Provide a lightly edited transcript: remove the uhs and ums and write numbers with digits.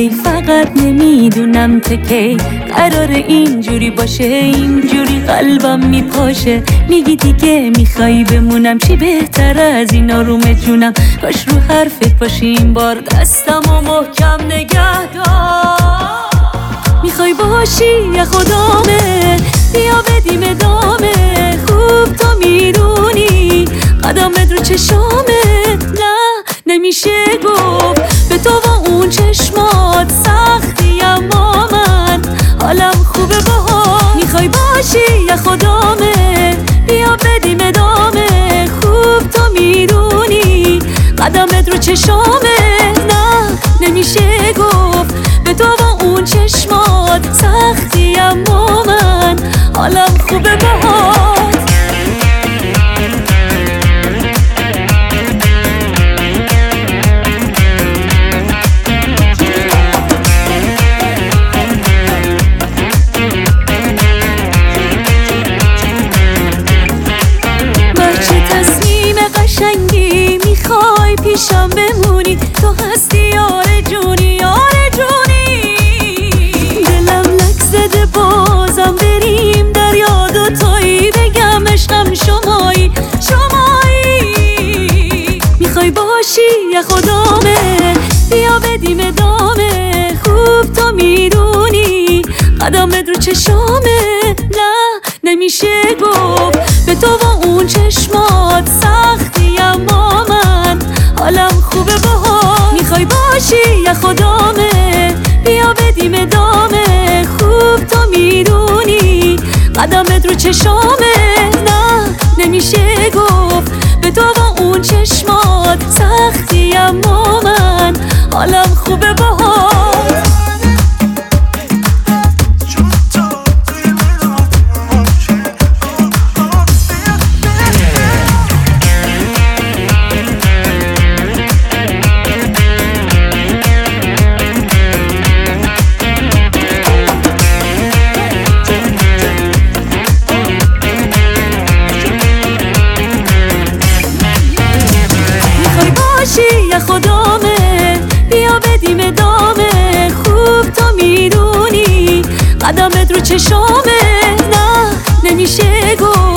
ولی فقط نمیدونم کی قرار اینجوری باشه، اینجوری قلبم میپاشه. میگی دیگه میخوای بمونم، چی بهتر از این آروم جونم. کاش رو حرفت باشی این بار، دستم و محکم نگه دار. میخوای باشی یا خدامه، بیا بدیم ادامه. خوب تو میدونی قدمت رو چشامه. نه نمیشه گفت به تو و اون چشمات سختی، اما من حالم خوبه باهات. میخوای باشی یا خدامه، بیا بدیم ادامه. خوب تو میدونی قدمت رو چشامه. نه نمیشه گفت به تو و اون چشمات سختی، اما من حالم خوبه باهات. پیشم بمونی، تو هستی آرزونی، آرزونی. دلم لک زده بازم بریم دریا دوتایی، بگم عشقم شمایی، شمایی. میخوای باشی یا خدامه، بیا بدیم ادامه. خوب تو میدونی قدمت رو چشامه. نه نمیشه گفت به تو و اون چشمات سختی، اما من حالم خوبه باهات. میخوای باشی یا خدامه، بیا بدیم ادامه. خوب تو میدونی قدمت رو چشامه. نه نمیشه گفت به تو و اون چشمات سختی، اما من حالم خوبه باهات. یا خدامه، بیا بدیم ادامه. خوب تو میدونی قدمت رو چشامه. نه نمیشه گفت